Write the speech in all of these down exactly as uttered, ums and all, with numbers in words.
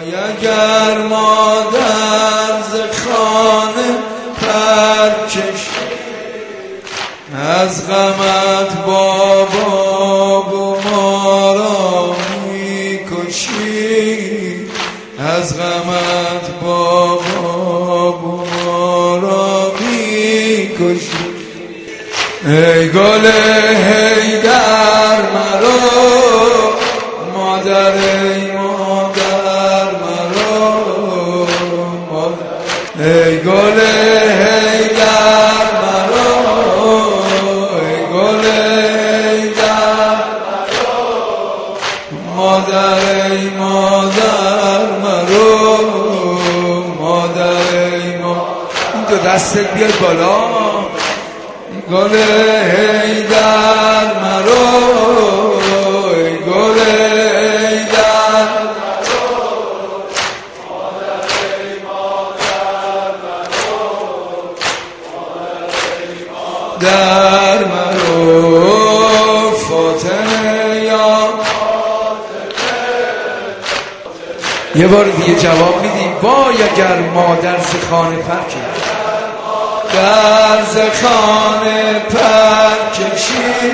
اگر مادر ز خانه پرکش از غمت بابا و ما را میکشی از غمت بابا و ما را میکشی ای گل حیدر مرا مادر ای مادر مرا ای گل حیدر مرا ای گل حیدر مادر ای مادر مرا مادر ای مادر این دو دستت بیاد بالا گل حیدر مرا ای گل حیدر مادر ای مادر مرا در مرا فاطمه یا یه بار دیگه جواب میدیم وای اگر مادر ز خانه پرکش در ز خانه پرکشی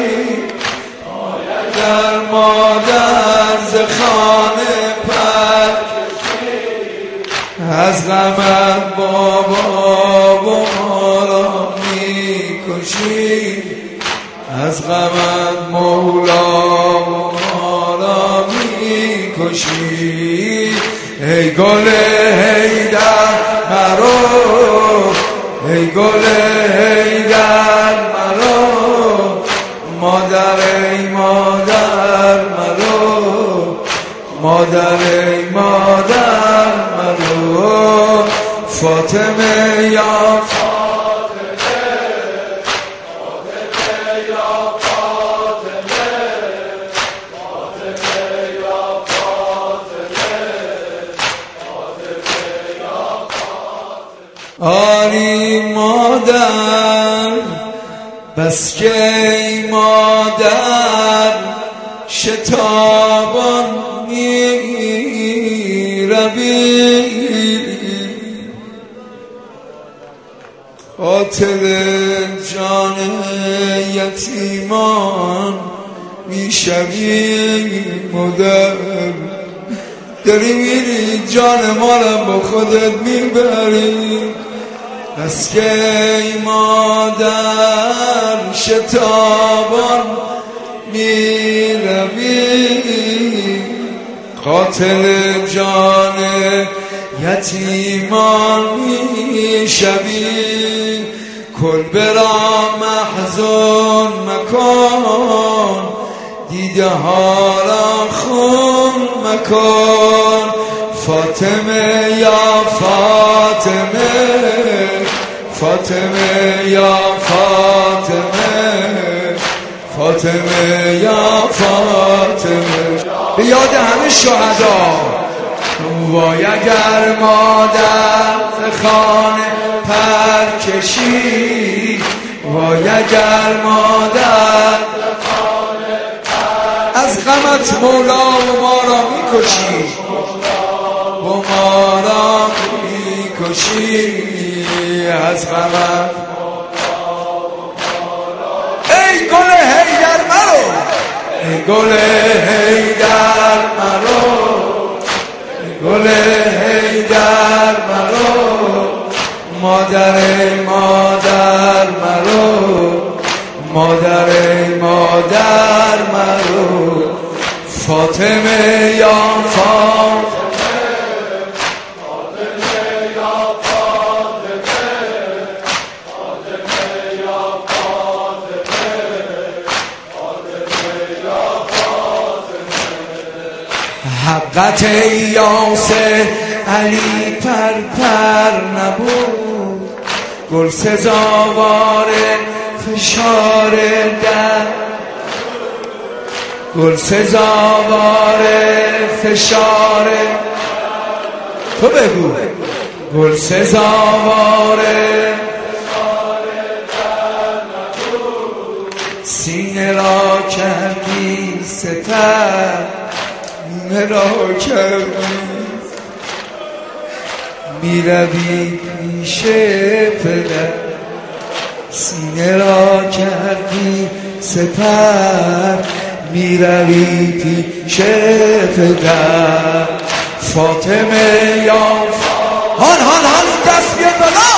در مادر ز خانه پرکشی از غمت بابا و ما را میکشی از غمت مولا و ما را میکشی ای گل حیدر مرا ای گل حیدر مرا مادر ای مادر مرا مادر ای مادر مرا فاطمه یا فاطمه فاطمه یا فاطمه فاطمه یا فاطمه فاطمه یا فاطمه آری مادر بس که ای مادر شتابان می روی قاتل جان یتیمان می شوی مادر داری میری جان ما را با خودت میبری بس که ای مادر شتابان میروی قاتل جان یتیمان میشوی کلبه را محزون مکن دیده ها را خون مکن فاطمه یا فاطمه فاطمه یا فاطمه فاطمه یا فاطمه به یاد همه شهدا وای اگر مادر ز خانه پرکشی وای اگر مادر از غمت مولا و ما را میکشی و ما را میکشی از غمت ای گل حیدر مرا ای گل حیدر مرا ای گل حیدر مرا مادر ای مادر مرا مادر ای مادر مرا فاطمه یا فاطمه حقت یاسر علی پر پر نبود گل سزاوار فشار در گل سزاوار فشار تو بگو گل سزاوار فشار در نبود سینه را کردی ستر را کردی میروی پیش پدر، سینه را کردی سپر، میروی پیش پدر. فاطمه یا هان هان هان دست بیاد بالا.